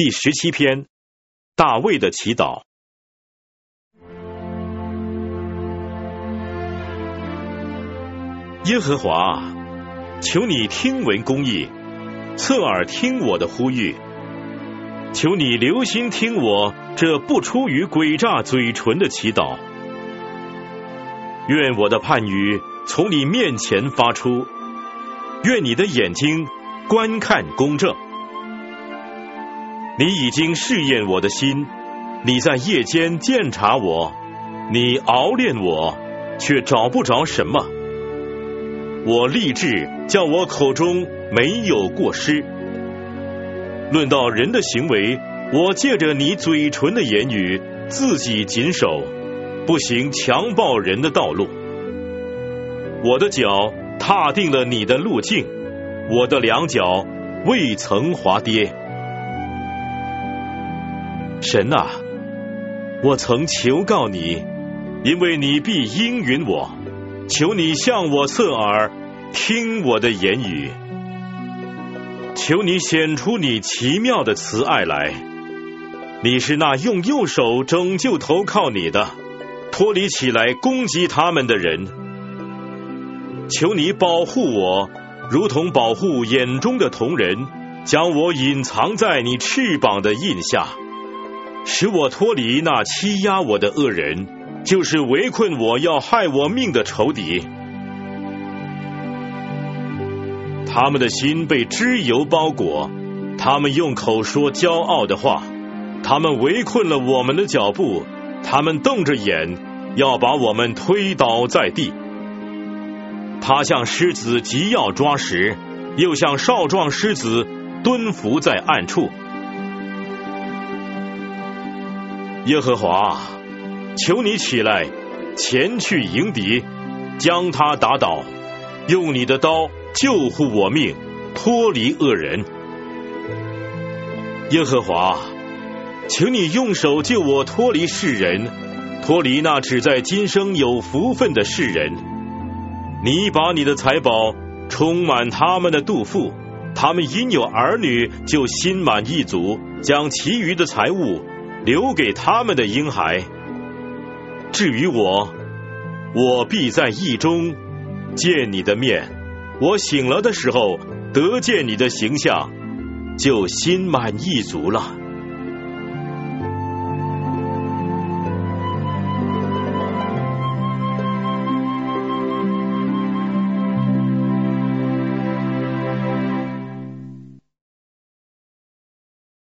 第17篇，大卫的祈祷。耶和华，求你听闻公义，侧耳听我的呼吁。求你留心听我这不出于诡诈嘴唇的祈祷。愿我的判语从你面前发出，愿你的眼睛观看公正。你已经试验我的心，你在夜间鉴察我，你熬炼我，却找不着什么。我立志叫我口中没有过失。论到人的行为，我借着你嘴唇的言语，自己谨守，不行强暴人的道路。我的脚踏定了你的路径，我的两脚未曾滑跌。神啊，我曾求告你，因为你必应允我。求你向我侧耳，听我的言语。求你显出你奇妙的慈爱来。你是那用右手拯救投靠你的，脱离起来攻击他们的人。求你保护我，如同保护眼中的瞳人，将我隐藏在你翅膀的印下，使我脱离那欺压我的恶人，就是围困我要害我命的仇敌。他们的心被脂油包裹，他们用口说骄傲的话，他们围困了我们的脚步，他们瞪着眼，要把我们推倒在地。他像狮子急要抓食，又像少壮狮子蹲伏在暗处。耶和华，求你起来，前去迎敌，将他打倒，用你的刀救护我命，脱离恶人。耶和华，求你用手救我脱离世人，脱离那只在今生有福分的世人。你把你的财宝充满他们的肚腹，他们因有儿女就心满意足，将其余的财物留给他们的婴孩。至于我，我必在义中见你的面，我醒了的时候得见你的形象，就心满意足了。